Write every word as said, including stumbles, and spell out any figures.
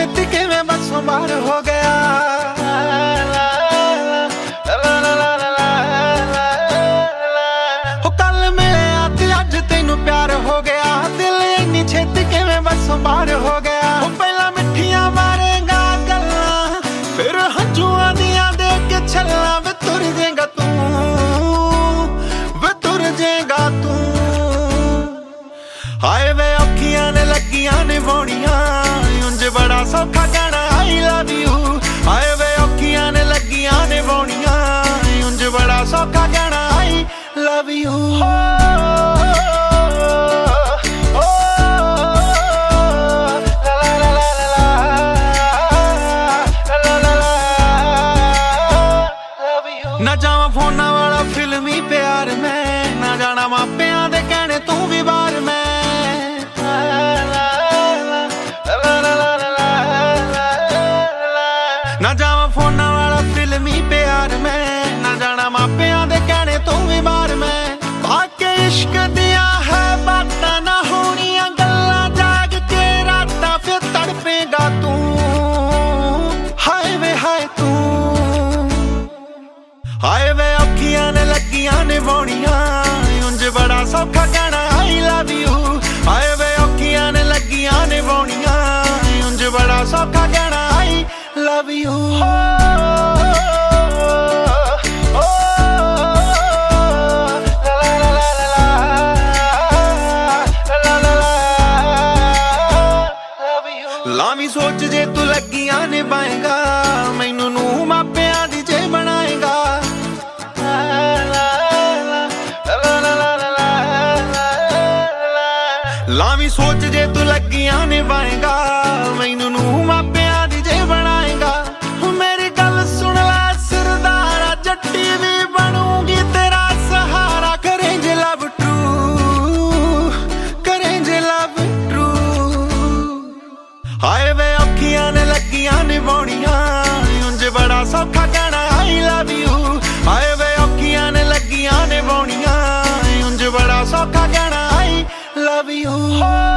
ਛੇਤੀ ਕਿਵੇਂ ਬਸੋਂ ਬਾਹਰ ਹੋ ਗਿਆ। ਹੋ ਕੱਲ ਮਿਲਿਆ ਤੇ ਅੱਜ ਤੈਨੂੰ ਪਿਆਰ ਹੋ ਗਿਆ। ਦਿਲ ਇੰਨੀ ਛੇਤੀ ਕਿਵੇਂ ਬਸੋਂ ਬਾਹਰ ਹੋ ਗਿਆ। ਹੋ ਪਹਿਲਾਂ ਮਿੱਠੀਆਂ ਮਾਰੇਗਾ ਗੱਲਾਂ, ਫਿਰ ਹੰਝੂਆਂ ਦੀਆਂ ਦੇ ਕੇ ਛੱਲਾਂ। ਵੇ ਤੁਰ ਜੇਗਾ ਤੂੰ, ਵੇ ਤੁਰ ਜੇਗਾ ਤੂੰ। ਹਾਏ ਵੇ ਅੱਖੀਆਂ ਨੇ ਲੱਗੀਆਂ ਨਿਭਾਉਣੀਆਂ, ਉਂਝ ਬੜਾ ਸੌਖਾ ਕਹਿਣਾ I love you। ਹਾਏ ਵੇ ਅੱਖੀਆਂ ਨੇ ਲੱਗੀਆਂ ਨਿਭਾਉਣੀਆਂ, ਉਂਝ ਬੜਾ ਸੌਖਾ ਕਹਿਣਾ I love you। ਨਾ ਜਾਵਾਂ ਫੋਨਾਂ ਵਾਲਾ ਫਿਲਮੀ ਪਿਆਰ ਮੈਂ, ਨਾ ਜਾਣਾ ਮਾਪਿਆਂ ਦੇ ਕਹਿਣੇ ਤੂੰ ਵੀ ਬਾਹਰ ਮੈਂ। ਨਾ ਜਾਵਾਂ ਫੋਨਾਂ ਵਾਲਾ ਫਿਲਮੀ ਪਿਆਰ ਮੈਂ, ਨਾ ਜਾਣਾ ਮਾਪਿਆਂ ਦੇ ਕਹਿਣੇ ਤੂੰ ਵੀ ਬਾਹਰ ਮੈਂ। ਬਾਕੀ ਇਸ਼ਕ ਦੀਆਂ ਹੈ ਬਾਤਾਂ ਨਾ ਹੋਣੀਆਂ ਗੱਲਾਂ, ਜਾਗ ਕੇ ਰਾਤਾਂ ਫਿਰ ਤੜਪੇਗਾ ਤੂੰ। ਹਾਏ ਵੇ ਹਾਏ ਤੂੰ, ਹਾਏ ਵੇ ਅੱਖੀਆਂ ਨੇ ਲੱਗੀਆਂ ਨਿਭਾਉਣੀਆਂ, ਉਂਝ ਬੜਾ ਸੌਖਾ ਕਹਿਣਾ I love you। ਹਾਏ ਵੇ ਅੱਖੀਆਂ ਨੇ ਲੱਗੀਆਂ ਨਿਭਾਉਣੀਆਂ, ਉਂਝ ਬੜਾ ਸੌਖਾ ਕਹਿਣਾ I love you। ਲਾਵੀਂ ਸੋਚ ਜੇ ਤੂੰ ਲੱਗੀਆਂ ਨਿਭਾਏਗਾ, ਮੈਨੂੰ ਨੂੰ ਮਾਪਿਆਂ ਦੀ ਜੇ ਬਣਾਏਗਾ। ਲਾਵੀਂ ਸੋਚ ਜੇ ਤੂੰ ਲੱਗੀਆਂ ਨਿਭਾਏਗਾ, ਮੈਨੂੰ ਨੂੰ ਮਾਪਿਆਂ ਦੀ ਜੇ ਬਣਾਏਗਾ। ਮੇਰੀ ਗੱਲ ਸੁਣ ਲੈ ਸਰਦਾਰਾ, ਜੱਟੀ ਵੀ ਬਣੂਗੀ ਤੇਰਾ ਸਹਾਰਾ। ਕਰੇ ਜੇ ਲਵ ਟਰੂ, ਕਰੇ ਜੇ ਲਵ ਟਰੂ। ਹਾਏ ਵੇ ਅੱਖੀਆਂ ਨੇ ਲੱਗੀਆਂ ਨਿਭਾਉਣੀਆਂ, ਉਂਝ ਬੜਾ ਸੌਖਾ ਕਹਿਣਾ I love you। ਹਾਏ ਵੇ ਅੱਖੀਆਂ ਨੇ ਲੱਗੀਆਂ ਨਿਭਾਉਣੀਆਂ, ਉਂਝ ਬੜਾ ਸੌਖਾ ਕਹਿਣਾ I love you।